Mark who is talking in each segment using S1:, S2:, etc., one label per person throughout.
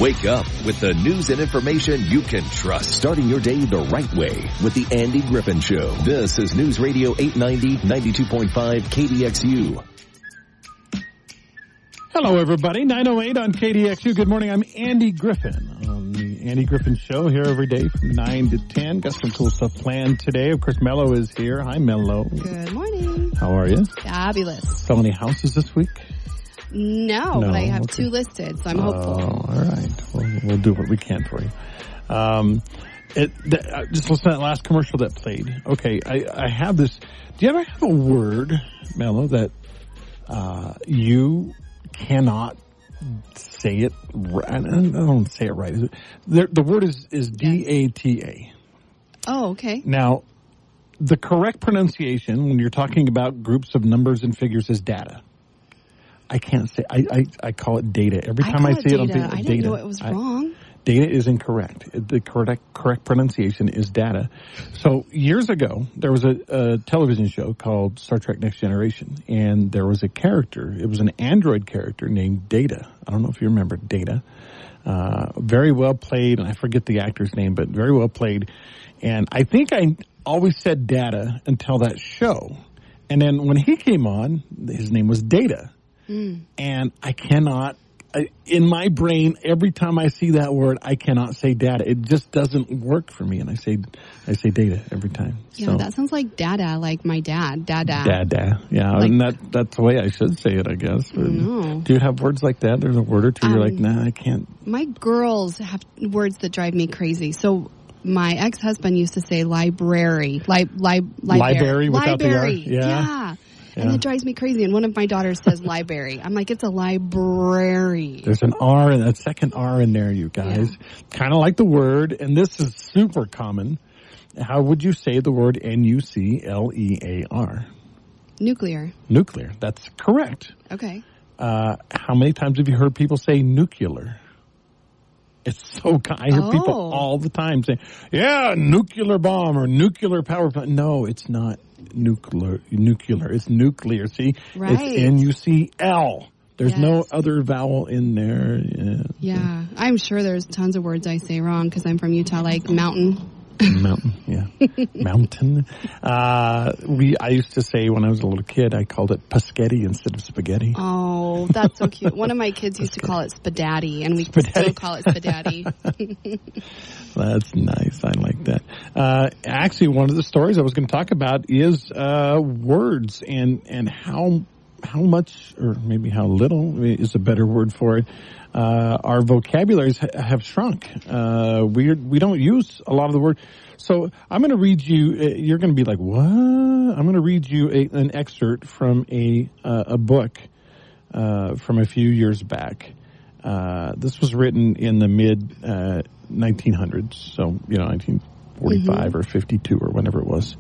S1: Wake up with the news and information you can trust. Starting your day the right way with the Andy Griffin Show. This is News Radio 890, 92.5 KDXU.
S2: Hello, everybody. 9:08 on KDXU. Good morning. I'm Andy Griffin on the Andy Griffin Show here every day from 9 to 10. Got some cool stuff planned today. Of course, Mello is here. Hi, Mello.
S3: Good morning.
S2: How are you?
S3: Fabulous.
S2: Sell any houses this week?
S3: No, but I have two listed, so I'm hopeful.
S2: Oh, all right. We'll do what we can for you. Just listen to that last commercial that played. Okay, I have this. Do you ever have a word, Mello, that you cannot say it right? I don't say it right. The word is D-A-T-A.
S3: Oh, okay.
S2: Now, the correct pronunciation when you're talking about groups of numbers and figures is data. I can't say. I call it data. Every time I see it, I'm thinking
S3: I didn't know it was wrong.
S2: Data is incorrect. The correct pronunciation is data. So years ago, there was a television show called Star Trek Next Generation, and there was a character. It was an android character named Data. I don't know if you remember Data. Very well played, and I forget the actor's name, but very well played. And I think I always said Data until that show. And then when he came on, his name was Data. And I cannot, in my brain, every time I see that word, I cannot say data. It just doesn't work for me, and I say data every time.
S3: Yeah, so, that sounds like dada, like my dad. Dada.
S2: Dada. Yeah, like, and that's the way I should say it, I guess.
S3: No.
S2: Do you have words like that? There's a word or two you're like, nah, I can't.
S3: My girls have words that drive me crazy. So my ex-husband used to say library.
S2: Library without the R?
S3: Yeah. And it drives me crazy. And one of my daughters says library. I'm like, it's a library.
S2: There's an R and a second R in there, you guys. Yeah. Kind of like the word, and this is super common. How would you say the word Nuclear?
S3: Nuclear.
S2: Nuclear. That's correct.
S3: Okay.
S2: How many times have you heard people say nuclear? It's so I hear people all the time say, yeah, nuclear bomb or nuclear power plant. No, it's not nuclear. It's nuclear. See?
S3: Right.
S2: It's N-U-C-L. There's no other vowel in there.
S3: Yeah. I'm sure there's tons of words I say wrong because I'm from Utah, like mountain.
S2: Mountain, yeah. Mountain. I used to say when I was a little kid, I called it Paschetti instead of spaghetti.
S3: Oh, that's so cute. One of my kids used to call it spadaddy, and we still call it spadaddy.
S2: That's nice. I like that. Actually, one of the stories I was going to talk about is words and how much, or maybe how little is a better word for it, our vocabularies have shrunk. We don't use a lot of the word. So I'm going to read you, you're going to be like, what? I'm going to read you an excerpt from a book from a few years back. This was written in the mid 1900s, so 1945 or 52 or whenever it was.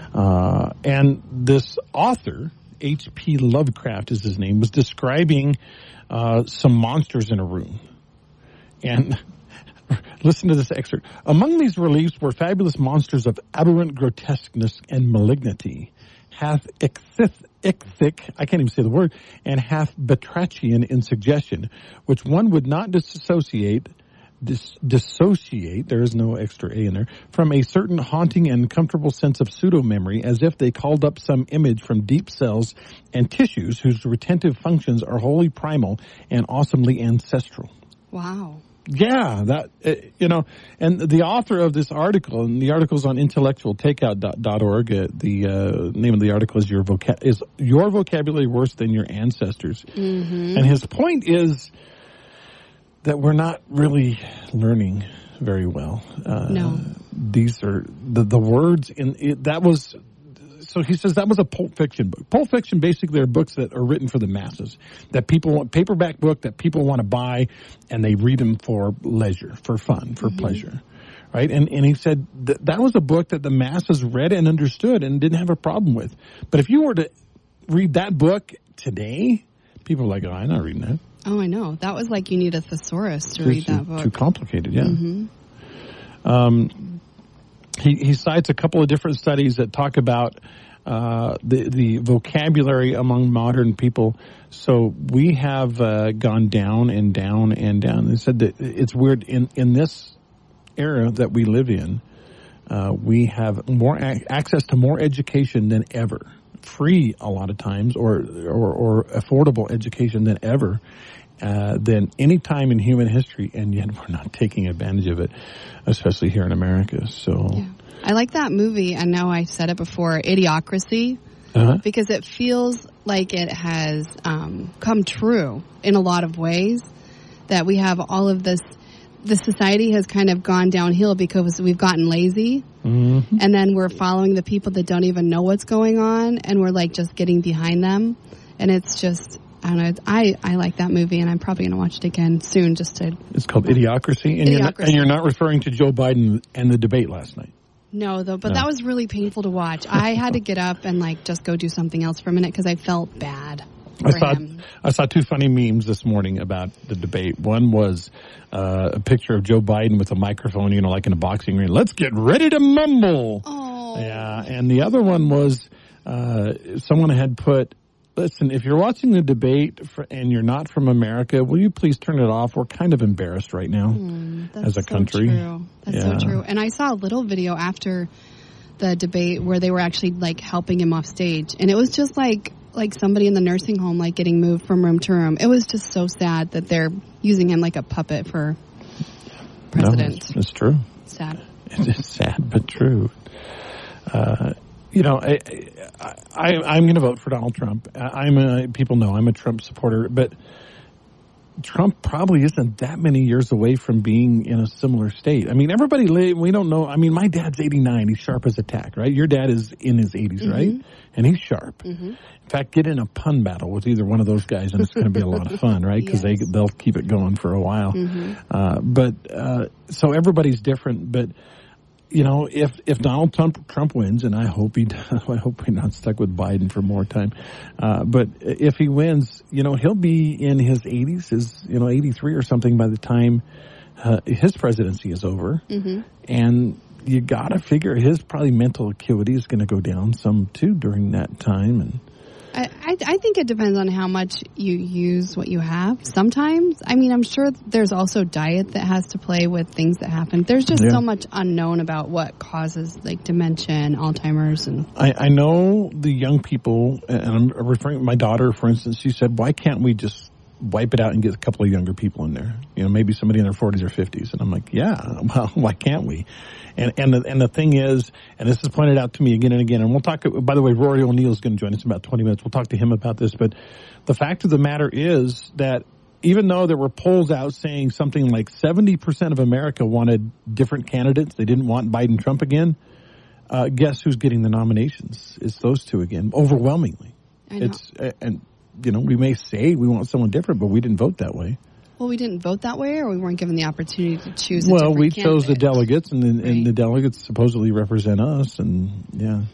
S2: And this author, H.P. Lovecraft is his name, was describing some monsters in a room. And listen to this excerpt. Among these reliefs were fabulous monsters of aberrant grotesqueness and malignity, hath ichthic, I can't even say the word, and hath batrachian in suggestion, which one would not dissociate, there is no extra A in there, from a certain haunting and comfortable sense of pseudo-memory, as if they called up some image from deep cells and tissues whose retentive functions are wholly primal and awesomely ancestral.
S3: Wow.
S2: Yeah, that, and the author of this article, and the article is on intellectualtakeout.org. The name of the article is Your Vocabulary Worse Than Your Ancestors? Mm-hmm. And his point is that we're not really learning very well.
S3: No.
S2: These are the words in it. That was, so he says that was a Pulp Fiction book. Pulp Fiction basically are books that are written for the masses, that people want, paperback book that people want to buy, and they read them for leisure, for fun, for pleasure. Right? And he said that was a book that the masses read and understood and didn't have a problem with. But if you were to read that book today, people are like, oh, I'm not reading that.
S3: Oh, I know. That was like you need a thesaurus to read that book.
S2: Too complicated, yeah. Mm-hmm. He cites a couple of different studies that talk about the vocabulary among modern people. So we have gone down and down and down. They said that it's weird in this era that we live in. We have more access to more education than ever, free a lot of times, or affordable education than ever, than any time in human history, and yet we're not taking advantage of it, especially here in America. So.
S3: Yeah. I like that movie. I know I said it before, Idiocracy, because it feels like it has come true in a lot of ways, that we have all of this. The society has kind of gone downhill because we've gotten lazy, and then we're following the people that don't even know what's going on, and we're like just getting behind them, and it's just, I don't know. I like that movie, and I'm probably going to watch it again soon. It's
S2: called Idiocracy, and you're not referring to Joe Biden and the debate last night.
S3: No, though, but that was really painful to watch. I had to get up and just go do something else for a minute because I felt bad.
S2: I saw two funny memes this morning about the debate. One was a picture of Joe Biden with a microphone, like in a boxing ring. Let's get ready to mumble.
S3: Oh.
S2: Yeah, and the other one was someone had put, listen, if you're watching the debate and you're not from America, will you please turn it off? We're kind of embarrassed right now as a country.
S3: True. That's so true. And I saw a little video after the debate where they were actually helping him off stage, and it was just like somebody in the nursing home getting moved from room to room. It was just so sad that they're using him like a puppet for president.
S2: No, it's true.
S3: Sad.
S2: It is sad but true. I'm going to vote for Donald Trump. People know I'm a Trump supporter, but Trump probably isn't that many years away from being in a similar state. I mean, we don't know. I mean, my dad's 89. He's sharp as a tack, right? Your dad is in his 80s, right? And he's sharp. In fact, get in a pun battle with either one of those guys, and it's going to be a lot of fun, right? Because they'll keep it going for a while. So everybody's different, but if Donald Trump wins, and I hope he does, I hope we're not stuck with Biden for more time. But if he wins, he'll be in his 80s, 83 or something by the time his presidency is over. And you got to figure his probably mental acuity is going to go down some too during that time. And
S3: I think it depends on how much you use what you have. Sometimes, I mean, I'm sure there's also diet that has to play with things that happen. There's just so much unknown about what causes dementia and Alzheimer's. And
S2: I know the young people, and I'm referring to my daughter, for instance. She said, "Why can't we just wipe it out and get a couple of younger people in there? Maybe somebody in their 40s or 50s." And I'm like, "Yeah, well, why can't we?" And the thing is, and this is pointed out to me again and again, and we'll talk, by the way, Rory O'Neill is going to join us in about 20 minutes. We'll talk to him about this, but the fact of the matter is that even though there were polls out saying something like 70% of America wanted different candidates, they didn't want Biden Trump again, guess who's getting the nominations? It's those two again, overwhelmingly.
S3: I know.
S2: We may say we want someone different, but we didn't vote that way.
S3: Well, we didn't vote that way, or we weren't given the opportunity to choose.
S2: Well, we chose the delegates, and the delegates supposedly represent us, and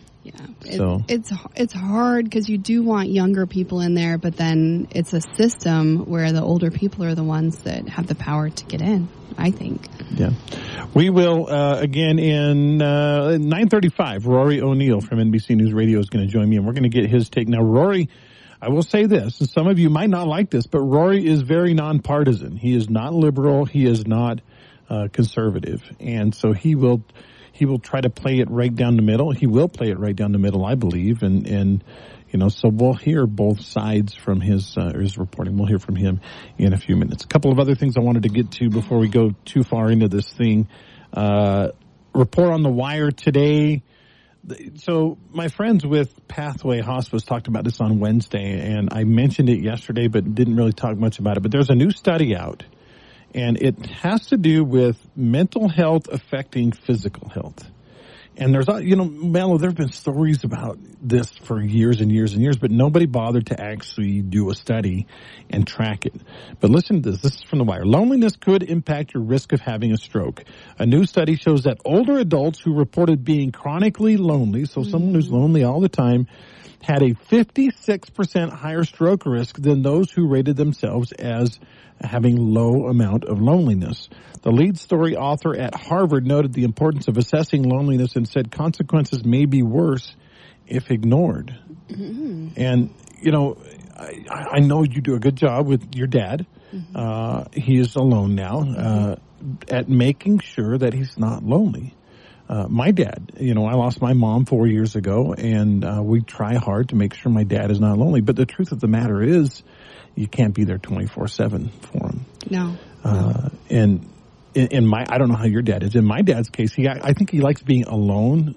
S3: it's hard because you do want younger people in there, but then it's a system where the older people are the ones that have the power to get in, I think.
S2: Yeah. We will, again, in 9:35, Rory O'Neill from NBC News Radio is going to join me, and we're going to get his take. Now, Rory, I will say this, and some of you might not like this, but Rory is very nonpartisan. He is not liberal. He is not conservative. And so he will try to play it right down the middle. He will play it right down the middle, I believe. And so we'll hear both sides from his reporting. We'll hear from him in a few minutes. A couple of other things I wanted to get to before we go too far into this thing. Report on the wire today. So my friends with Pathway Hospice talked about this on Wednesday, and I mentioned it yesterday but didn't really talk much about it. But there's a new study out, and it has to do with mental health affecting physical health. And there's, Mello, there have been stories about this for years and years and years, but nobody bothered to actually do a study and track it. But listen to this. This is from The Wire. Loneliness could impact your risk of having a stroke. A new study shows that older adults who reported being chronically lonely, so someone who's lonely all the time, had a 56% higher stroke risk than those who rated themselves as having low amount of loneliness. The lead story author at Harvard noted the importance of assessing loneliness and said consequences may be worse if ignored. Mm-hmm. And, you know, I know you do a good job with your dad. Mm-hmm. He is alone now, at making sure that he's not lonely. My dad, you know, I lost my mom 4 years ago, and we try hard to make sure my dad is not lonely. But the truth of the matter is, you can't be there 24/7 for him.
S3: No.
S2: And in my, I don't know how your dad is. In my dad's case, I think he likes being alone.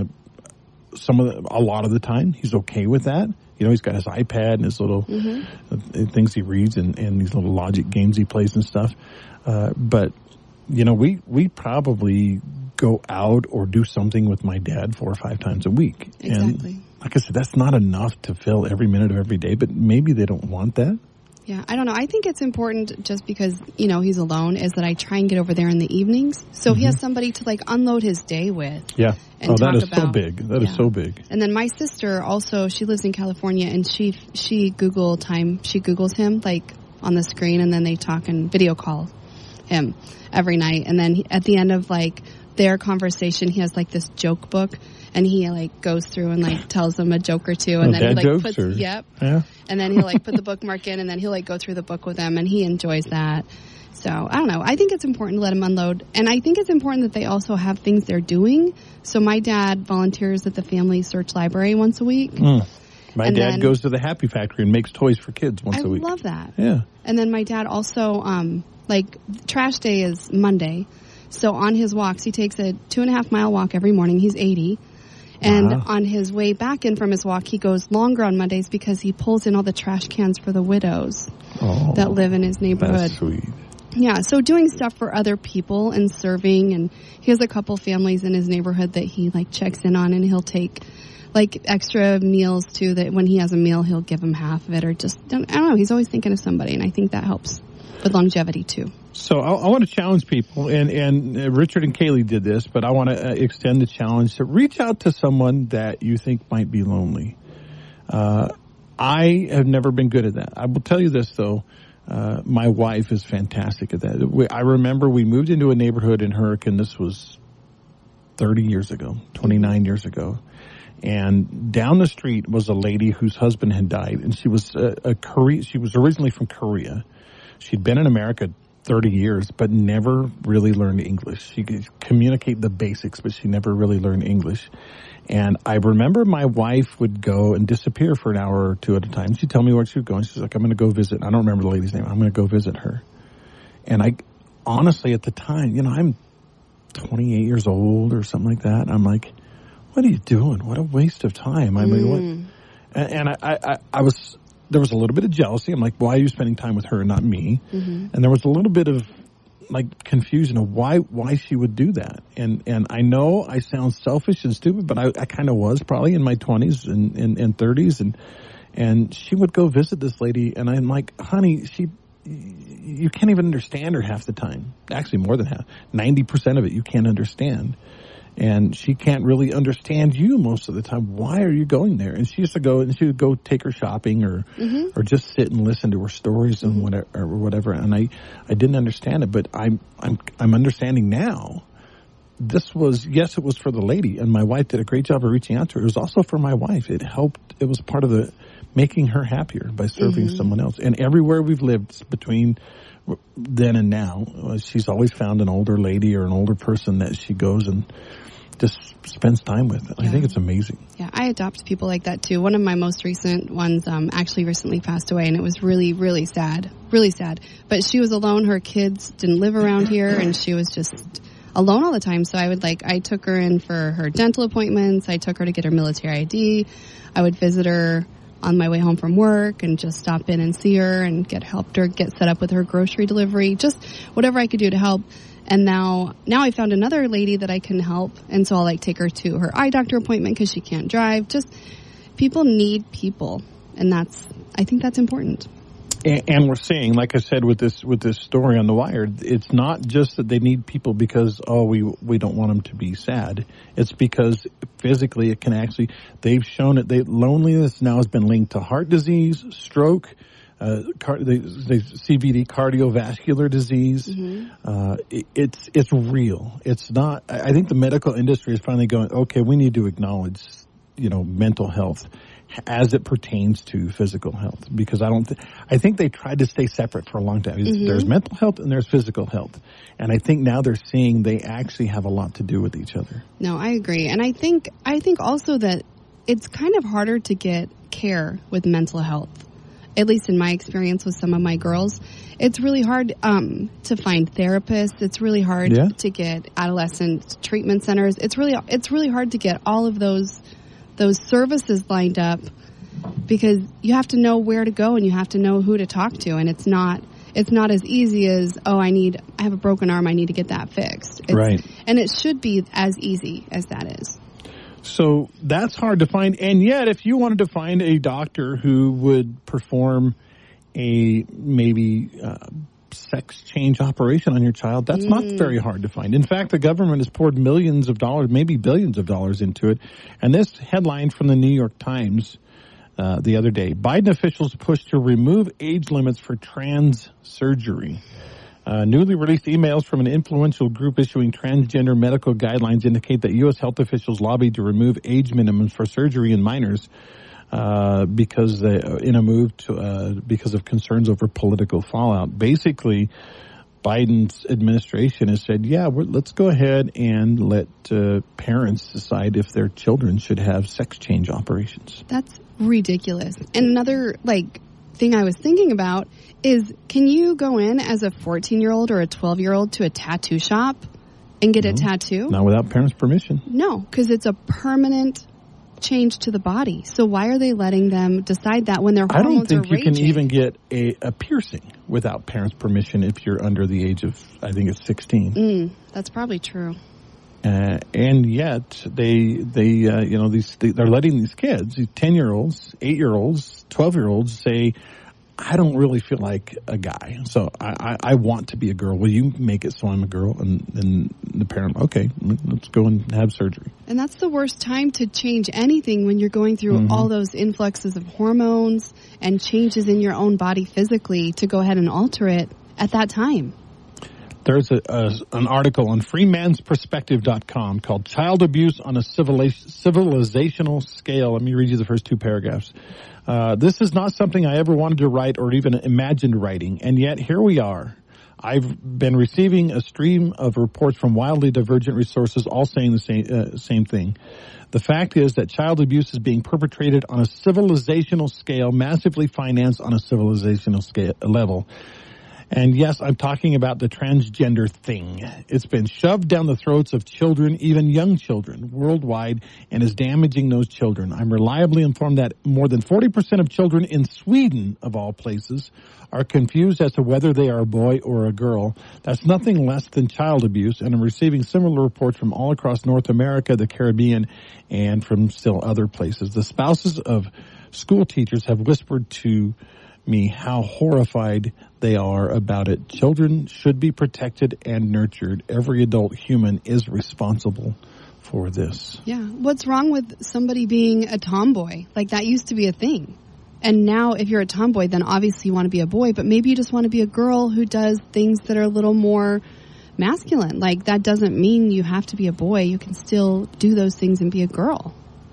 S2: A lot of the time, he's okay with that. You know, he's got his iPad and his little things he reads and these little logic games he plays and stuff. But you know, we probably go out or do something with my dad 4 or 5 times a week.
S3: Exactly.
S2: And like I said, that's not enough to fill every minute of every day, but maybe they don't want that.
S3: Yeah, I don't know. I think it's important just because, you know, he's alone is that I try and get over there in the evenings. So he has somebody to like unload his day with.
S2: Yeah.
S3: And
S2: that is so big. That is so big.
S3: And then my sister also, she lives in California and she Googles him like on the screen and then they talk and video call him every night. And then at the end of like their conversation, he has like this joke book and he like goes through and like tells them a joke or two and then he like puts and then he'll like put the bookmark in and then he'll like go through the book with them and he enjoys that. So I don't know. I think it's important to let him unload, and I think it's important that they also have things they're doing. So my dad volunteers at the Family Search Library once a week.
S2: My dad goes to the Happy Factory and makes toys for kids once a week.
S3: I love that.
S2: Yeah.
S3: And then my dad also like trash day is Monday. So on his walks, he takes a 2.5-mile walk every morning. He's 80. And on his way back in from his walk, he goes longer on Mondays because he pulls in all the trash cans for the widows that live in his neighborhood.
S2: That's sweet.
S3: Yeah, so doing stuff for other people and serving. And he has a couple families in his neighborhood that he, like, checks in on. And he'll take, like, extra meals, too, that when he has a meal, he'll give them half of it. Or just, I don't know, he's always thinking of somebody. And I think that helps with longevity, too.
S2: So I want to challenge people, and Richard and Kaylee did this, but I want to extend the challenge to reach out to someone that you think might be lonely. I have never been good at that. I will tell you this, though. My wife is fantastic at that. I remember we moved into a neighborhood in Hurricane. This was 30 years ago, 29 years ago. And down the street was a lady whose husband had died, and she was she was originally from Korea. She'd been in America 30 years, but never really learned English. She could communicate the basics, but she never really learned English. And I remember my wife would go and disappear for an hour or two at a time. She'd tell me where she was going. She's like, I'm going to go visit. I don't remember the lady's name. I'm going to go visit her. And I honestly, at the time, you know, I'm 28 years old or something like that. I'm like, what are you doing? What a waste of time. I mean, what? And I was, there was a little bit of jealousy. I'm like, why are you spending time with her and not me? And there was a little bit of like confusion of why she would do that. And I know I sound selfish and stupid, but I kind of was probably in my 20s and 30s. And she would go visit this lady, and I'm like, honey, you can't even understand her half the time. Actually, more than half. 90% of it you can't understand. And she can't really understand you most of the time. Why are you going there? And she used to go, and she would go take her shopping or just sit and listen to her stories and whatever. And I didn't understand it, but I'm understanding now. This was, yes, it was for the lady, and my wife did a great job of reaching out to her. It was also for my wife. It helped. It was part of the making her happier by serving someone else. And everywhere we've lived between then and now, she's always found an older lady or an older person that she goes and just spends time with. I think it's amazing. Yeah,
S3: I adopt people like that too. One of my most recent ones actually recently passed away, and it was really, really sad. Really sad. But she was alone. Her kids didn't live around here, and she was just alone all the time. So I took her in for her dental appointments. I took her to get her military ID. I would visit her on my way home from work and just stop in and see her and helped her get set up with her grocery delivery. Just whatever I could do to help. And now I found another lady that I can help, and so I'll like take her to her eye doctor appointment because she can't drive. Just people need people, and I think that's important.
S2: And we're seeing, like I said, with this story on The Wire, it's not just that they need people because we don't want them to be sad. It's because physically it can actually. They've shown it. Loneliness now has been linked to heart disease, stroke. The CVD, cardiovascular disease. It's real. It's not. I think the medical industry is finally going, okay, we need to acknowledge mental health as it pertains to physical health, because I think they tried to stay separate for a long time. Mm-hmm. There's mental health and there's physical health. And I think now they're seeing they actually have a lot to do with each other.
S3: No, I agree. And I think also that it's kind of harder to get care with mental health. At least in my experience with some of my girls, it's really hard to find therapists. It's really hard to get adolescent treatment centers. It's really hard to get all of those services lined up, because you have to know where to go and you have to know who to talk to, and it's not as easy as, I have a broken arm, I need to get that fixed.
S2: Right.
S3: And it should be as easy as that is.
S2: So that's hard to find. And yet, if you wanted to find a doctor who would perform a sex change operation on your child, that's not very hard to find. In fact, the government has poured millions of dollars, maybe billions of dollars into it. And this headline from the New York Times the other day: Biden officials push to remove age limits for trans surgery. Newly released emails from an influential group issuing transgender medical guidelines indicate that U.S. health officials lobbied to remove age minimums for surgery in minors because of concerns over political fallout. Basically, Biden's administration has said, let's go ahead and let parents decide if their children should have sex change operations.
S3: That's ridiculous. And another thing I was thinking about is, can you go in as a 14-year-old or a 12-year-old to a tattoo shop and get a tattoo?
S2: Not without parents' permission.
S3: No, because it's a permanent change to the body. So why are they letting them decide that when their hormones are raging? I don't think you can even get a piercing without parents' permission if you're under the age of, I think it's 16. That's probably true.
S2: And yet they're letting these kids, these 10-year-olds, 8-year-olds, 12-year-olds say, I don't really feel like a guy, so I want to be a girl. Will you make it so I'm a girl? And the parent, okay, let's go and have surgery. And that's the worst time to change anything, when you're going through all those influxes of hormones and changes in your own body physically, to go ahead and alter it at that time. There's an article on freemansperspective.com called Child Abuse on a Civilizational Scale. Let me read you the first two paragraphs. This is not something I ever wanted to write or even imagined writing, and yet here we are. I've been receiving a stream of reports from wildly divergent resources, all saying the same thing. The fact is that child abuse is being perpetrated on a civilizational scale, massively financed on a civilizational scale level. And yes, I'm talking about the transgender thing. It's been shoved down the throats of children, even young children, worldwide, and is damaging those children. I'm reliably informed that more than 40% of children in Sweden, of all places, are confused as to whether they are a boy or a girl. That's nothing less than child abuse, and I'm receiving similar reports from all across North America, the Caribbean, and from still other places. The spouses of school teachers have whispered to me how horrified they are about it. Children should be protected and nurtured. Every adult human is responsible for this.
S3: Yeah. What's wrong with somebody being a tomboy? That used to be a thing. And now if you're a tomboy, then obviously you want to be a boy, but maybe you just want to be a girl who does things that are a little more masculine. That doesn't mean you have to be a boy. You can still do those things and be a girl.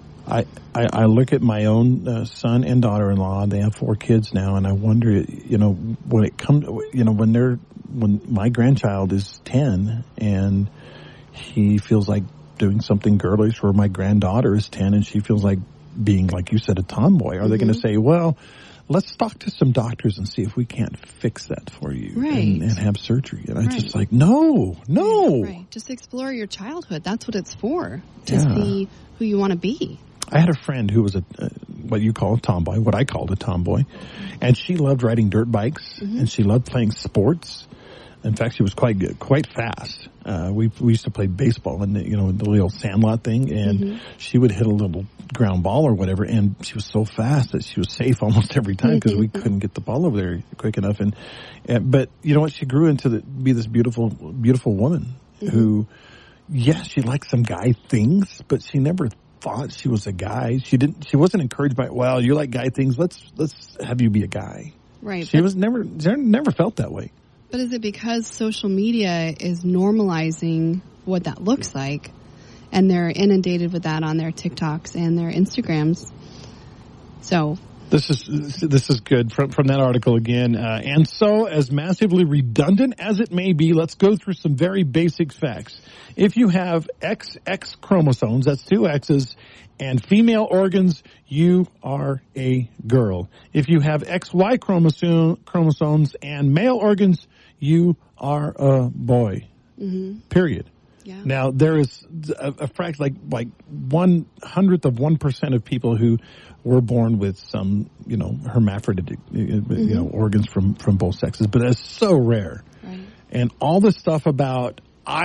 S2: I look at my own son and daughter-in-law. They have 4 kids now, and I wonder, when it comes, when my grandchild is 10 and he feels like doing something girlish, or my granddaughter is 10 and she feels like being, like you said, a tomboy, are they going to say, well, let's talk to some doctors and see if we can't fix that for you, and have surgery? And I'm just like, no.
S3: Right. Just explore your childhood. That's what it's for, to see who you want to be.
S2: I had a friend who was what you call a tomboy, what I called a tomboy, and she loved riding dirt bikes, and she loved playing sports. In fact, she was quite good, quite fast. We used to play baseball in the little sandlot thing, and she would hit a little ground ball or whatever, and she was so fast that she was safe almost every time, because we couldn't get the ball over there quick enough. But you know what? She grew into be this beautiful, beautiful woman who, she liked some guy things, but she never thought she was a guy. She wasn't encouraged by, well, you like guy things, let's have you be a guy.
S3: Right.
S2: She was never felt that way.
S3: But is it because social media is normalizing what that looks like? and they're inundated with that on their TikToks and their Instagrams. So
S2: this is good from that article again. And so, as massively redundant as it may be, let's go through some very basic facts. If you have XX chromosomes, that's 2 X's, and female organs, you are a girl. If you have XY chromosomes and male organs, you are a boy. Mm-hmm. Period. Yeah. Now, there is a fraction, like 1/100th of 1% of people who were born with some, hermaphroditic, organs from both sexes, but that's so rare. Right. And all this stuff about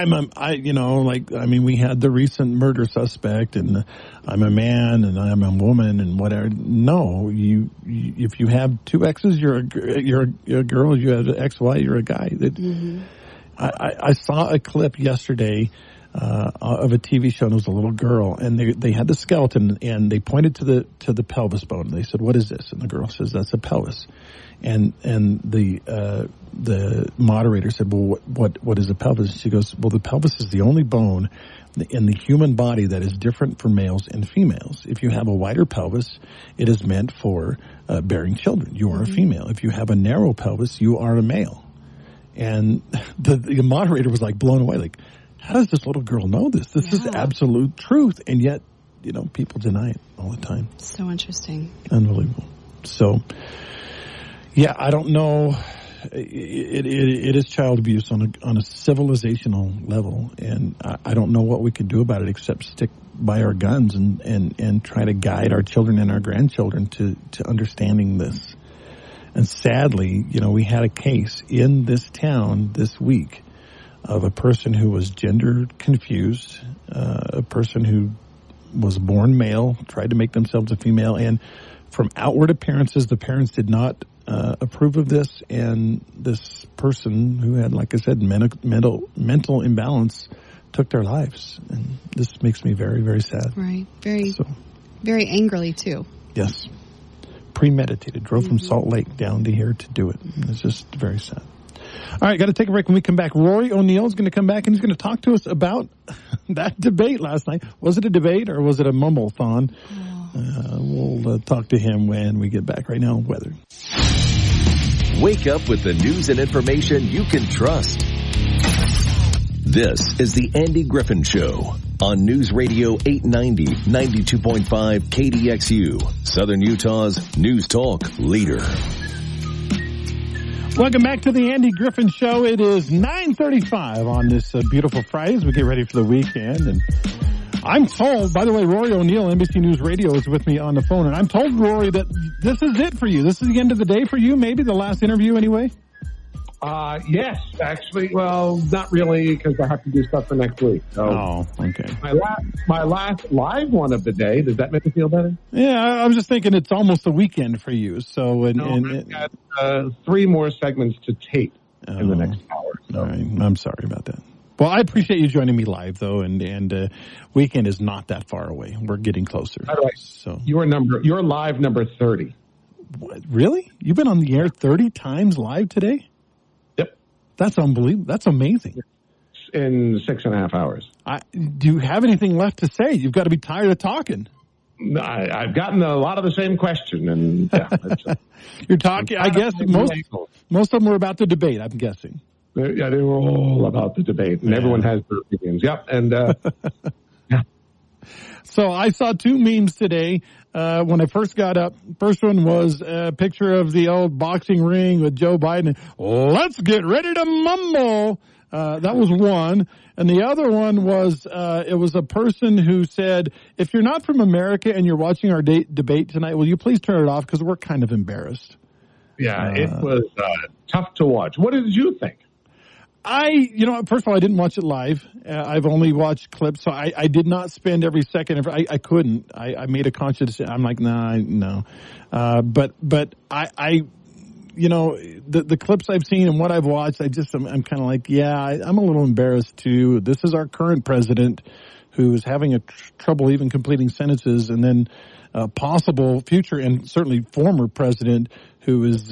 S2: we had the recent murder suspect, and I'm a man and I'm a woman and whatever. No, if you have 2 X's, you're a girl. If you have an XY, you're a guy. I saw a clip yesterday of a TV show, and it was a little girl, and they had the skeleton, and they pointed to the pelvis bone. They said, "What is this?" And the girl says, "That's a pelvis." And the moderator said, "Well, what is a pelvis?" She goes, "Well, the pelvis is the only bone in the human body that is different for males and females. If you have a wider pelvis, it is meant for bearing children. You are a female. If you have a narrow pelvis, you are a male." And the moderator was like blown away, like, how does this little girl know this? This is absolute truth, and yet, people deny it all the time.
S3: So interesting.
S2: Unbelievable. So, yeah, I don't know. It is child abuse on a civilizational level, and I don't know what we can do about it except stick by our guns and try to guide our children and our grandchildren to understanding this. And sadly, we had a case in this town this week of a person who was gender confused, a person who was born male, tried to make themselves a female, and from outward appearances, the parents did not approve of this, and this person who had, like I said, mental imbalance took their lives. And this makes me very, very sad.
S3: Right. Very angrily, too.
S2: Yes. Premeditated. Drove from Salt Lake down to here to do it. It's just very sad. All right, got to take a break. When we come back, Rory O'Neill is going to come back, and he's going to talk to us about that debate last night. Was it a debate or was it a mumble-thon? We'll talk to him when we get back. Right now, weather.
S1: Wake up with the news and information you can trust. This is the Andy Griffin Show on News Radio 890, 92.5 KDXU, Southern Utah's news talk leader.
S2: Welcome back to the Andy Griffin Show. It is 9:35 on this beautiful Friday as we get ready for the weekend. And I'm told, by the way, Rory O'Neill, NBC News Radio, is with me on the phone. And I'm told, Rory, that this is it for you. This is the end of the day for you, maybe the last interview anyway?
S4: Yes, actually. Well, not really, because I have to do stuff for next week. So
S2: okay.
S4: My last live one of the day. Does that make you feel better?
S2: Yeah, I was just thinking it's almost the weekend for you. So,
S4: I've got 3 more segments to tape in the next hour. So.
S2: All right. I'm sorry about that. Well, I appreciate you joining me live, though, and weekend is not that far away. We're getting closer.
S4: By the way, so you're live number 30.
S2: What, really? You've been on the air 30 times live today? That's unbelievable. That's amazing.
S4: In 6.5 hours.
S2: Do you have anything left to say? You've got to be tired of talking.
S4: I've gotten a lot of the same question, and
S2: you're talking. I guess most of them were about the debate. I'm guessing.
S4: Yeah, they were all about the debate, and everyone has their opinions. Yep, and yeah.
S2: So I saw 2 memes today. When I first got up, first one was a picture of the old boxing ring with Joe Biden. Let's get ready to mumble. That was one. And the other one was, it was a person who said, if you're not from America and you're watching our debate tonight, will you please turn it off? Because we're kind of embarrassed.
S4: Yeah, it was tough to watch. What did you think?
S2: First of all, I didn't watch it live. I've only watched clips, so I did not spend every second. I couldn't. I made a conscious decision. I'm like, no. But the clips I've seen and what I've watched, I'm kind of like, I'm a little embarrassed too. This is our current president who is having trouble even completing sentences, and then possible future and certainly former president who is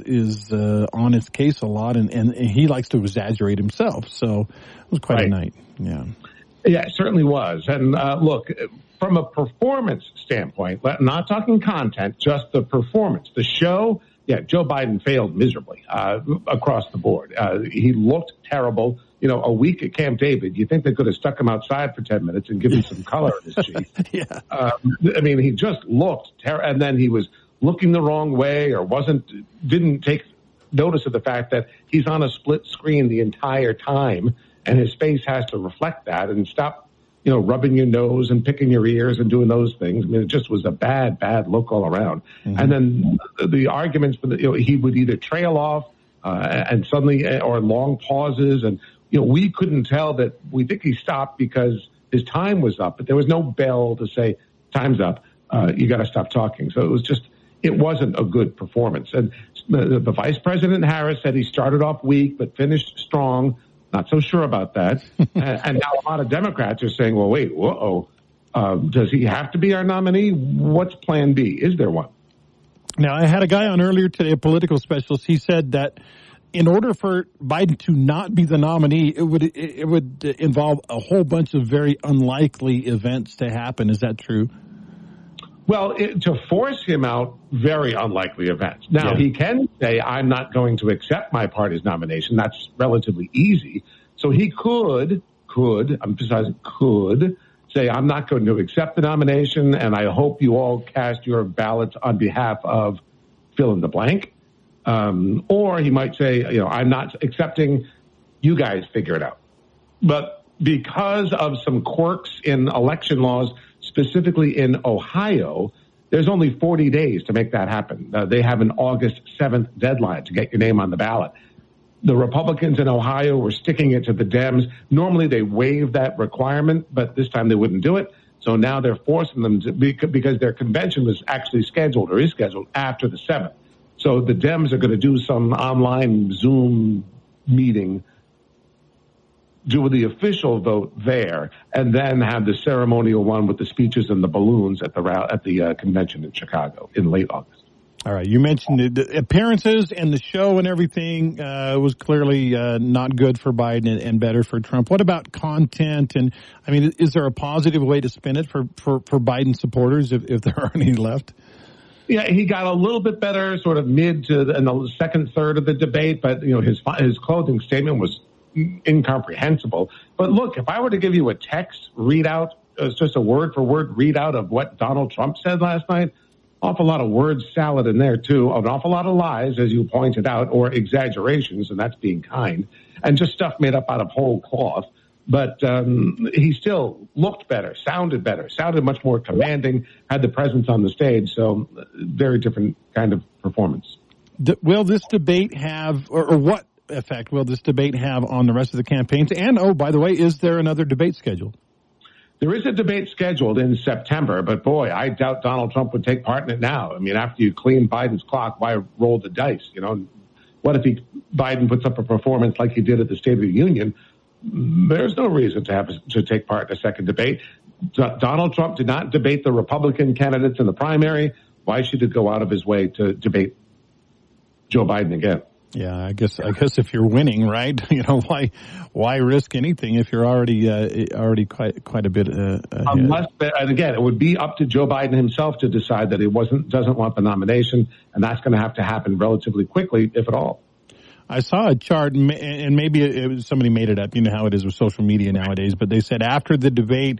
S2: on his case a lot, and he likes to exaggerate himself. So it was quite a night. Yeah.
S4: Yeah, it certainly was. And look, from a performance standpoint, not talking content, just the performance, the show, yeah, Joe Biden failed miserably across the board. He looked terrible. You know, a week at Camp David, you think they could have stuck him outside for 10 minutes and given some color in his cheek.
S2: Yeah.
S4: I mean, he just looked terrible. And then he was looking the wrong way or didn't take notice of the fact that he's on a split screen the entire time and his face has to reflect that, and stop, you know, rubbing your nose and picking your ears and doing those things. I mean, it just was a bad look all around. Mm-hmm. And then the arguments for he would either trail off and suddenly, or long pauses. And, you know, we couldn't tell that. We think he stopped because his time was up, but there was no bell to say time's up. You got to stop talking. So it wasn't a good performance. And the Vice President Harris said he started off weak but finished strong. Not so sure about that. And now a lot of Democrats are saying, well, wait, does he have to be our nominee? What's plan B? Is there one?
S2: Now, I had a guy on earlier today, a political specialist. He said that in order for Biden to not be the nominee, it would involve a whole bunch of very unlikely events to happen. Is that true?
S4: Well, to force him out, very unlikely events. Now, He can say, I'm not going to accept my party's nomination. That's relatively easy. So he could, emphasize could, say, I'm not going to accept the nomination, and I hope you all cast your ballots on behalf of fill in the blank. Or he might say, I'm not accepting, you guys figure it out. But because of some quirks in election laws, specifically in Ohio, there's only 40 days to make that happen. They have an August 7th deadline to get your name on the ballot. The Republicans in Ohio were sticking it to the Dems. Normally they waive that requirement, but this time they wouldn't do it. So now they're forcing them to, because their convention was actually scheduled or is scheduled after the 7th. So the Dems are going to do some online Zoom meeting, do the official vote there, and then have the ceremonial one with the speeches and the balloons at the convention in Chicago in late August.
S2: All right. You mentioned the appearances and the show and everything was clearly not good for Biden and better for Trump. What about content? And I mean, is there a positive way to spin it for Biden supporters if there are any left?
S4: Yeah, he got a little bit better, sort of in the second third of the debate, but his closing statement was incomprehensible. But look, if I were to give you a text readout, it's just a word for word readout of what Donald Trump said last night, awful lot of word salad in there too, an awful lot of lies, as you pointed out, or exaggerations, and that's being kind, and just stuff made up out of whole cloth. But he still looked better, sounded much more commanding, had the presence on the stage, so very different kind of performance.
S2: Will this debate have, or what effect will this debate have on the rest of the campaigns? And, oh, by the way, is there another debate scheduled?
S4: There is a debate scheduled in September, but boy, I doubt Donald Trump would take part in it now. I mean, after you clean Biden's clock, why roll the dice? What if Biden puts up a performance like he did at the State of the Union? There's no reason to take part in a second debate. Donald Trump did not debate the Republican candidates in the primary. Why should he go out of his way to debate Joe Biden again? Yeah,
S2: I guess if you're winning, right? Why risk anything if you're already quite a bit ahead.
S4: Unless, and again, it would be up to Joe Biden himself to decide that he doesn't want the nomination, and that's going to have to happen relatively quickly, if at all.
S2: I saw a chart, and maybe somebody made it up. You know how it is with social media nowadays. But they said after the debate,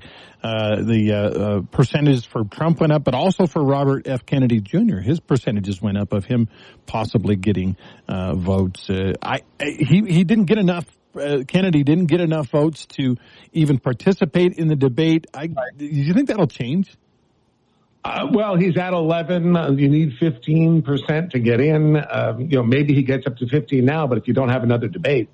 S2: the percentages for Trump went up, but also for Robert F. Kennedy Jr. His percentages went up of him possibly getting votes. He didn't get enough. Kennedy didn't get enough votes to even participate in the debate. Do you think that'll change?
S4: Well, he's at 11. You need 15% to get in. Maybe he gets up to 15 now, but if you don't have another debate,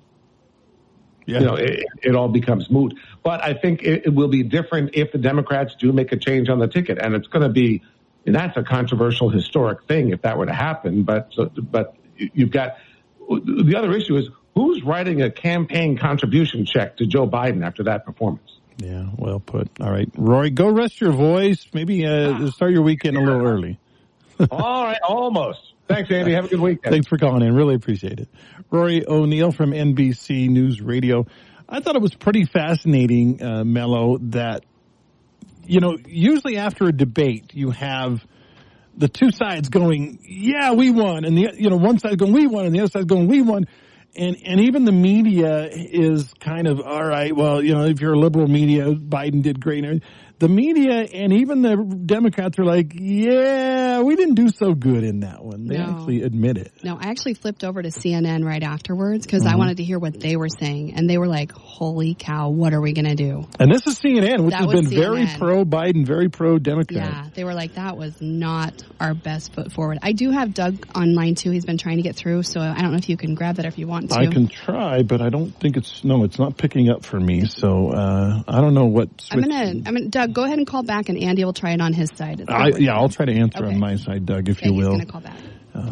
S4: it all becomes moot. But I think it will be different if the Democrats do make a change on the ticket, and it's going to be, and that's a controversial, historic thing if that were to happen. But you've got the other issue is who's writing a campaign contribution check to Joe Biden after that performance.
S2: Yeah, well put. All right, Rory, go rest your voice. Maybe start your weekend a little early.
S4: All right, almost. Thanks, Andy. Have a good weekend.
S2: Thanks for calling in. Really appreciate it. Rory O'Neill from NBC News Radio. I thought it was pretty fascinating, Mello, that, usually after a debate, you have the two sides going, yeah, we won. And one side going, we won. And the other side going, we won. And even the media is kind of, all right, well, if you're a liberal media, Biden did great. The media and even the Democrats are like, yeah, we didn't do so good in that one. They actually admit it.
S3: No, I actually flipped over to CNN right afterwards because I wanted to hear what they were saying. And they were like, holy cow, what are we going to do?
S2: And this is CNN, which has been very pro-Biden, very pro-Democrat.
S3: Yeah, they were like, that was not our best foot forward. I do have Doug online, too. He's been trying to get through, so I don't know if you can grab that if you want to.
S2: I can try, but I don't think it's not picking up for me. So I don't know what switch.
S3: Doug, go ahead and call back, and Andy will try it on his side.
S2: I'll try to answer on my side, Doug, if you will.
S3: He's going to call back.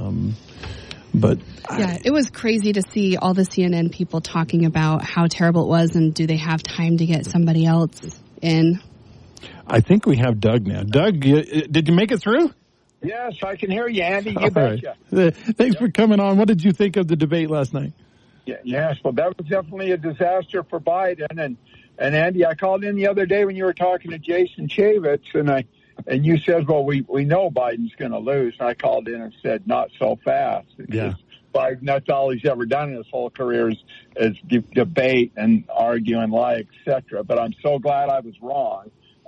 S2: It
S3: was crazy to see all the CNN people talking about how terrible it was, and do they have time to get somebody else in?
S2: I think we have Doug now. Doug, did you make it through?
S5: Yes, I can hear you, Andy. You betcha.
S2: Right. Thanks for coming on. What did you think of the debate last night?
S5: Yes, well, that was definitely a disaster for Biden. And Andy, I called in the other day when you were talking to Jason Chaffetz, and you said, well, we know Biden's going to lose. And I called in and said, not so fast.
S2: Yeah.
S5: Biden, that's all he's ever done in his whole career is debate and argue and lie, etc. But I'm so glad I was wrong.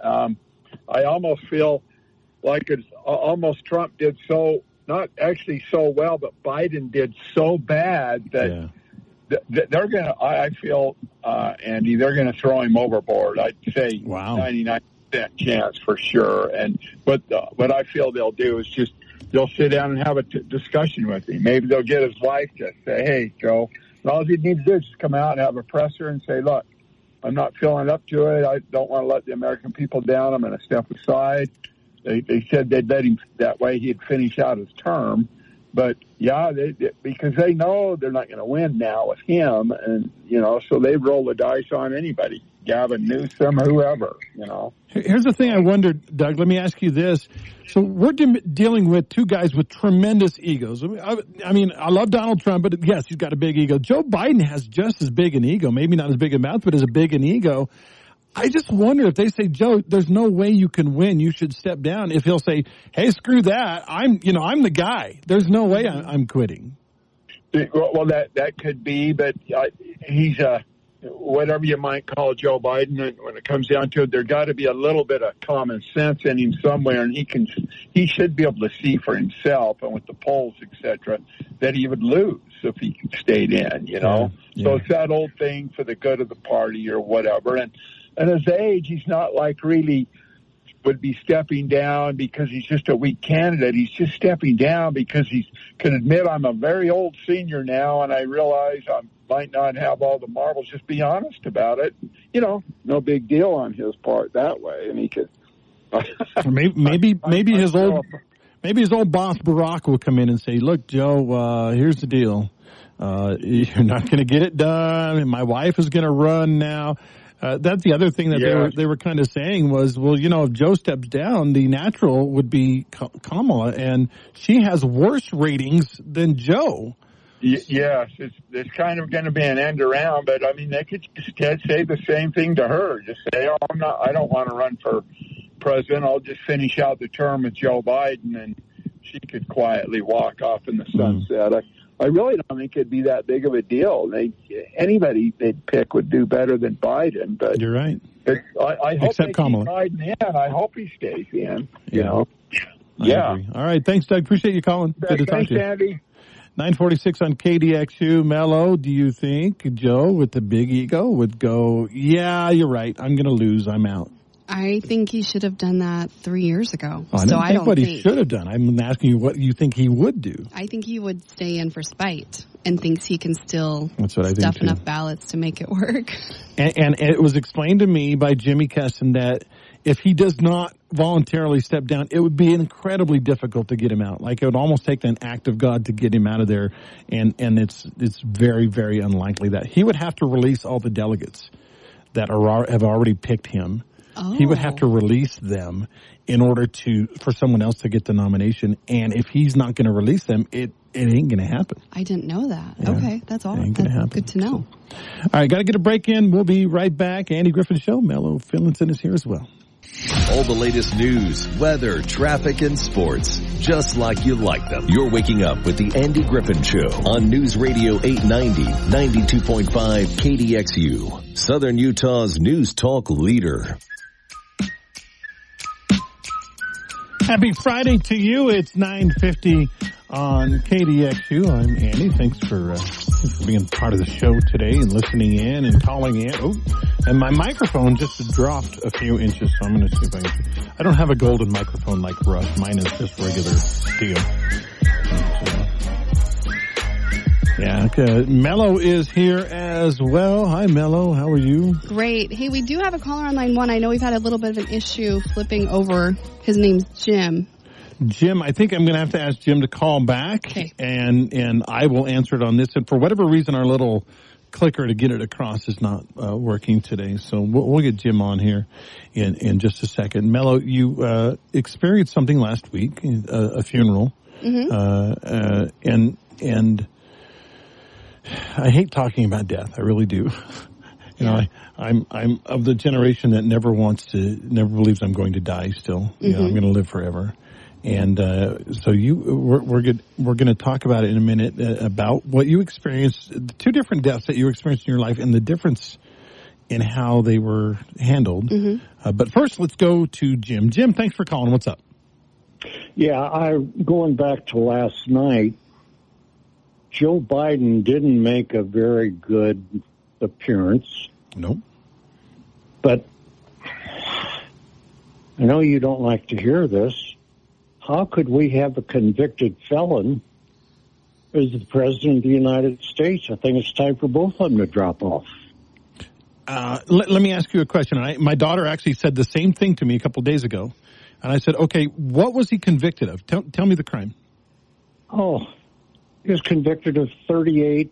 S5: I almost feel like it's almost Trump did not actually so well, but Biden did so bad that they're going to, I feel, Andy, they're going to throw him overboard. I'd say 99% chance for sure. And what I feel they'll do is just they'll sit down and have a discussion with him. Maybe they'll get his wife to say, hey, Joe, and all he needs to do is just come out and have a presser and say, look, I'm not feeling up to it. I don't want to let the American people down. I'm going to step aside. They said they'd let him that way he'd finish out his term. But, because they know they're not going to win now with him. And, so they roll the dice on anybody, Gavin Newsom, whoever,
S2: Here's the thing I wondered, Doug. Let me ask you this. So we're dealing with two guys with tremendous egos. I mean, I love Donald Trump, but yes, he's got a big ego. Joe Biden has just as big an ego, maybe not as big a mouth, but as big an ego. I just wonder if they say, Joe, there's no way you can win. You should step down. If he'll say, hey, screw that. I'm the guy. There's no way I'm quitting.
S5: Well, that could be, but he's whatever you might call Joe Biden. When it comes down to it, there got to be a little bit of common sense in him somewhere, and he should be able to see for himself, and with the polls, etc., that he would lose if he stayed in. So it's that old thing for the good of the party or whatever, and his age, he's not like really would be stepping down because he's just a weak candidate. He's just stepping down because he can admit, I'm a very old senior now, and I realize I might not have all the marbles. Just be honest about it. No big deal on his part that way. And he could
S2: maybe his old boss Barack will come in and say, look, Joe, here's the deal. You're not going to get it done. And my wife is going to run now. That's the other thing that they were kind of saying was, well, if Joe steps down, the natural would be Kamala, and she has worse ratings than Joe.
S5: Yes, it's kind of going to be an end around, but I mean, they could just say the same thing to her. Just say, "Oh, I don't want to run for president. I'll just finish out the term with Joe Biden," and she could quietly walk off in the sunset. I really don't think it'd be that big of a deal. Anybody they'd pick would do better than Biden. But
S2: you're right.
S5: I hope
S2: Except
S5: they
S2: Kamala.
S5: keep Biden in. I hope he stays in.
S2: I agree. All right. Thanks, Doug. Appreciate you calling. Good to talk to you.
S5: Andy.
S2: 946 on KDXU. Mello, do you think Joe with the big ego would go, yeah, you're right. I'm going to lose. I'm out.
S3: I think he should have done that 3 years ago.
S2: I don't think what he should have done. I'm asking you what you think he would do.
S3: I think he would stay in for spite and thinks he can still
S2: stuff
S3: enough ballots to make it work.
S2: And it was explained to me by Jimmy Keston that if he does not voluntarily step down, it would be incredibly difficult to get him out. Like, it would almost take an act of God to get him out of there. And it's very, very unlikely that he would have to release all the delegates that have already picked him.
S3: Oh.
S2: He would have to release them in order for someone else to get the nomination. And if he's not going to release them, it ain't going to happen.
S3: I didn't know that.
S2: Yeah.
S3: Okay, that's all.
S2: It ain't going to happen.
S3: Good to know.
S2: So, all right, got to get a break in. We'll be right back. Andy Griffin Show. Mello Finlinson is here as well.
S1: All the latest news, weather, traffic, and sports, just like you like them. You're waking up with the Andy Griffin Show on News Radio 890, 92.5 KDXU, Southern Utah's news talk leader.
S2: Happy Friday to you. It's 9:50 on KDXU. I'm Andy. Thanks for being part of the show today and listening in and calling in. Oh, and my microphone just dropped a few inches, so I'm going to see if I can. I don't have a golden microphone like Russ. Mine is just regular steel. Yeah, okay. Mello is here as well. Hi, Mello. How are you?
S3: Great. Hey, we do have a caller on line 1. I know we've had a little bit of an issue flipping over. His name's Jim.
S2: Jim, I think I'm going to ask Jim to call back,
S3: okay.
S2: and I will answer it on this. And for whatever reason, our little clicker to get it across is not working today. So we'll get Jim on here in just a second. Mello, you experienced something last week, a funeral, and I hate talking about death. I really do. You know, I'm of the generation that never believes I'm going to die still. You know, I'm going to live forever. And so we're going to talk about it in a minute about what you experienced, the two different deaths that you experienced in your life, and the difference in how they were handled. But first, let's go to Jim. Jim, thanks for calling. What's up?
S6: Yeah, going back to last night, Joe Biden didn't make a very good appearance.
S2: Nope.
S6: But I know you don't like to hear this. How could we have a convicted felon as the President of the United States? I think it's time for both of them to drop off.
S2: Let me ask you a question. My daughter actually said the same thing to me a couple of days ago. And I said, okay, what was he convicted of? Tell me the crime.
S6: Oh, he was convicted of 34,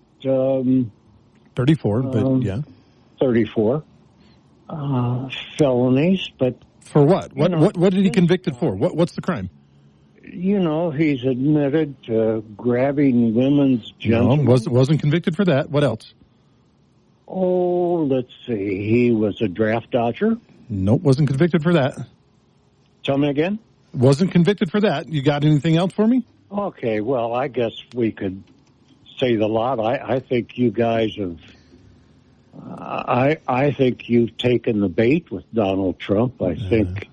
S2: but yeah.
S6: 34 felonies, but...
S2: For what? What did he convicted for? What's the crime?
S6: You know, he's admitted to grabbing women's genitals.
S2: No, wasn't convicted for that. What else?
S6: Oh, let's see. He was a draft dodger.
S2: Nope, wasn't convicted for that.
S6: Tell me again?
S2: Wasn't convicted for that. You got anything else for me?
S6: Okay, well, I guess we could say the lot. I think you guys have... I think you've taken the bait with Donald Trump. I think...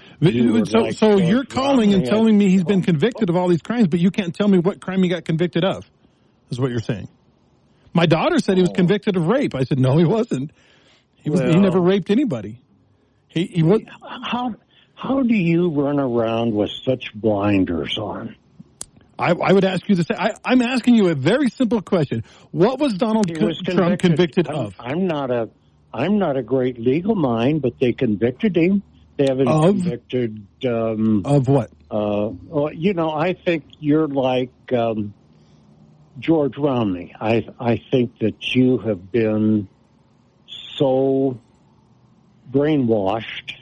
S2: So you're calling and telling me he's been convicted of all these crimes, but you can't tell me what crime he got convicted of, is what you're saying. My daughter said he was convicted of rape. I said, no, he wasn't. He never raped anybody. He was.
S6: How do you run around with such blinders on?
S2: I would ask you to say, I'm asking you a very simple question. What was Donald Trump convicted of?
S6: I'm not a great legal mind, but they convicted him. They haven't convicted...
S2: of what?
S6: Well, you know, I think you're like George Romney. I think that you have been so brainwashed,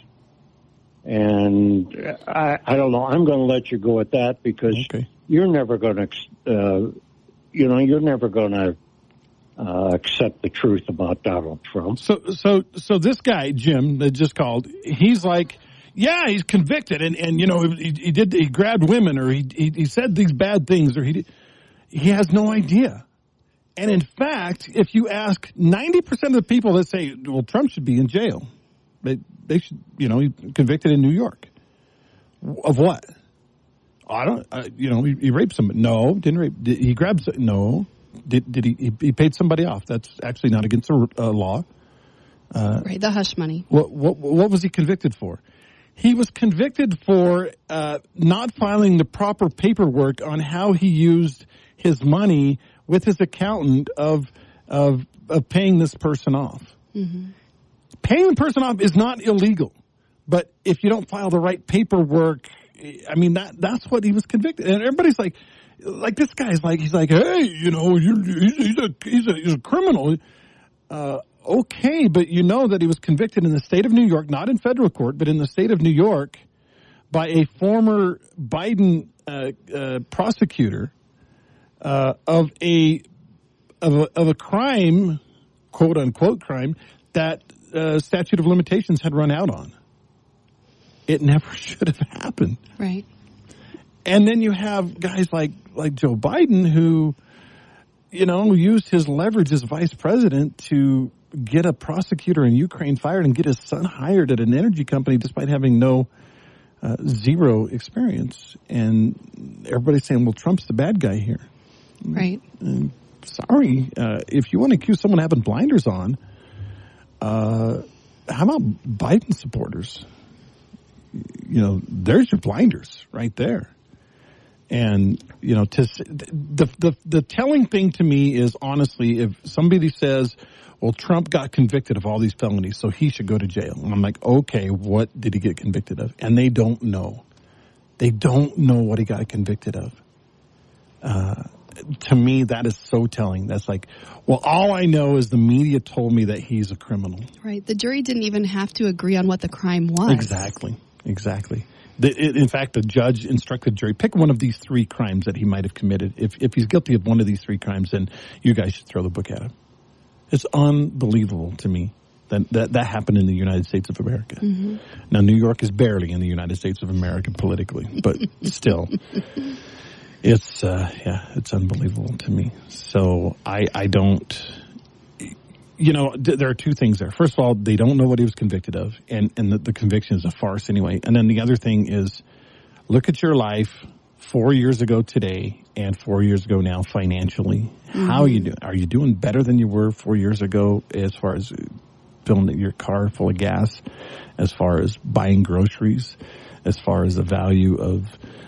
S6: and I don't know. I'm going to let you go at that because you're never going to, you're never going to accept the truth about Donald Trump.
S2: So this guy, Jim, that just called, he's like, yeah, he's convicted, and you know, he grabbed women, or he said these bad things, or he has no idea. And in fact, if you ask 90% of the people that say, well, Trump should be in jail, they should, he convicted in New York. Of what? I don't, he raped somebody. No, didn't rape. Did he grab? No. Did he paid somebody off? That's actually not against the law.
S3: Right, the hush money.
S2: What was he convicted for? He was convicted for not filing the proper paperwork on how he used his money with his accountant of paying this person off. Mm-hmm. Paying the person off is not illegal, but if you don't file the right paperwork, I mean that's what he was convicted. And everybody's like this guy's like, he's like, hey, he's a criminal. Okay, but you know that he was convicted in the state of New York, not in federal court, but in the state of New York by a former Biden prosecutor of a crime, quote unquote crime, that statute of limitations had run out on. It never should have happened.
S3: Right.
S2: And then you have guys like Joe Biden who, used his leverage as vice president to get a prosecutor in Ukraine fired and get his son hired at an energy company despite having zero experience. And everybody's saying, well, Trump's the bad guy here.
S3: Right.
S2: And sorry, if you want to accuse someone of having blinders on, how about Biden supporters? There's your blinders right there. And, the telling thing to me is, honestly, if somebody says, well, Trump got convicted of all these felonies, so he should go to jail. And I'm like, okay, what did he get convicted of? And they don't know. They don't know what he got convicted of. To me, that is so telling. That's like, well, all I know is the media told me that he's a criminal.
S3: Right. The jury didn't even have to agree on what the crime was.
S2: Exactly. In fact, the judge instructed the jury, pick one of these 3 crimes that he might have committed. If he's guilty of one of these 3 crimes, then you guys should throw the book at him. It's unbelievable to me that happened in the United States of America. Mm-hmm. Now, New York is barely in the United States of America politically, but still, it's unbelievable to me. So I don't... there are 2 things there. First of all, they don't know what he was convicted of, and the conviction is a farce anyway. And then the other thing is, look at your life 4 years ago today and 4 years ago now financially. Mm-hmm. How are you doing? Are you doing better than you were 4 years ago as far as filling your car full of gas, as far as buying groceries, as far as the value of,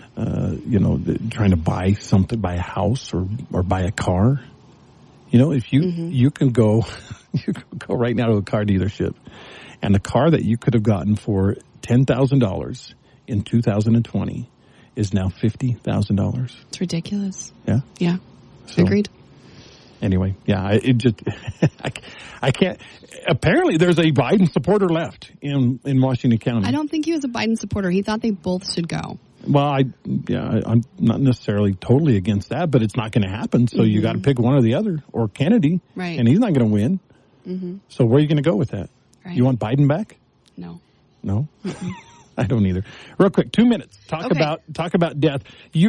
S2: trying to buy something, buy a house or buy a car? If you can go right now to a car dealership, and the car that you could have gotten for $10,000 in 2020 is now $50,000.
S3: It's ridiculous.
S2: Yeah.
S3: Yeah.
S2: So,
S3: agreed.
S2: Anyway, it just I can't. Apparently, there's a Biden supporter left in Washington County.
S3: I don't think he was a Biden supporter. He thought they both should go.
S2: Well, I'm not necessarily totally against that, but it's not going to happen. So you got to pick one or the other, or Kennedy,
S3: right?
S2: And he's not going to win. Mm-hmm. So where are you going to go with that?
S3: Right.
S2: You want Biden back?
S3: No.
S2: I don't either. Real quick, 2 minutes. Talk about death.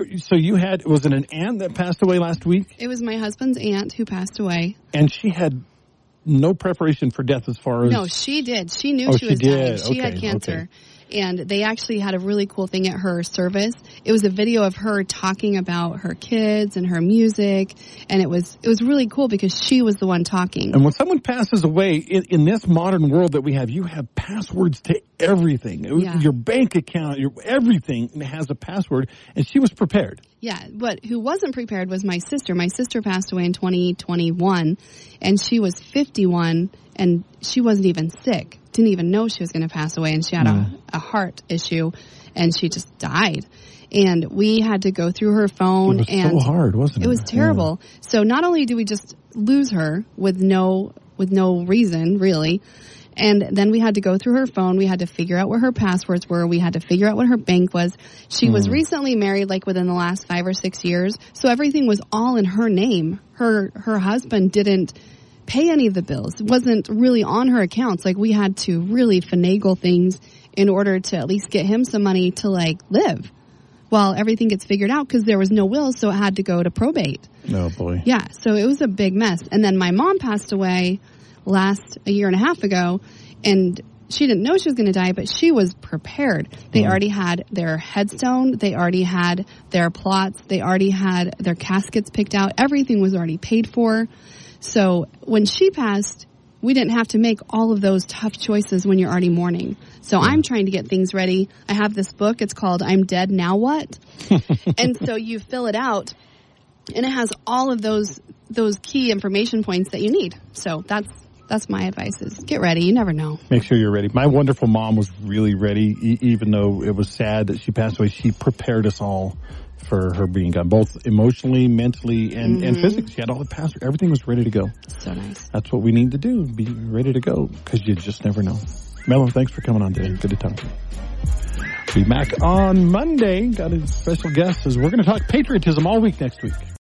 S2: Was it an aunt that passed away last week?
S3: It was my husband's aunt who passed away,
S2: and she had no preparation for death as far as...
S3: No, she did. She knew she was dying. She had cancer. And they actually had a really cool thing at her service. It was a video of her talking about her kids and her music. And it was really cool because she was the one talking.
S2: And when someone passes away, in this modern world that we have, you have passwords to everything.
S3: Yeah.
S2: Your bank account, everything has a password. And she was prepared.
S3: Yeah, but who wasn't prepared was my sister. My sister passed away in 2021, and she was 51, and she wasn't even sick. Didn't even know she was going to pass away, and she had a heart issue, and she just died. And we had to go through her phone.
S2: It was so hard, wasn't it?
S3: It was terrible. Yeah. So not only did we just lose her with no reason, really, and then we had to go through her phone. We had to figure out where her passwords were. We had to figure out what her bank was. She was recently married, like within the last 5 or 6 years. So everything was all in her name. Her husband didn't pay any of the bills. It wasn't really on her accounts. Like, we had to really finagle things in order to at least get him some money to live while everything gets figured out, because there was no will, so it had to go to probate.
S2: Oh boy.
S3: Yeah, so it was a big mess. And then my mom passed away a year and a half ago, and she didn't know she was going to die, but she was prepared. They already had their headstone, they already had their plots, they already had their caskets picked out. Everything was already paid for. So when she passed, we didn't have to make all of those tough choices when you're already mourning. So I'm trying to get things ready. I have this book. It's called I'm Dead, Now What? And so you fill it out, and it has all of those key information points that you need. So that's my advice, is get ready. You never know.
S2: Make sure you're ready. My wonderful mom was really ready, even though it was sad that she passed away. She prepared us all for her being gone, both emotionally, mentally, and physically. She had all the passwords. Everything was ready to go.
S3: So nice.
S2: That's what we need to do, be ready to go, because you just never know. Mello, thanks for coming on today. Good to talk to you. Be back on Monday. Got a special guest, as we're going to talk patriotism all week next week.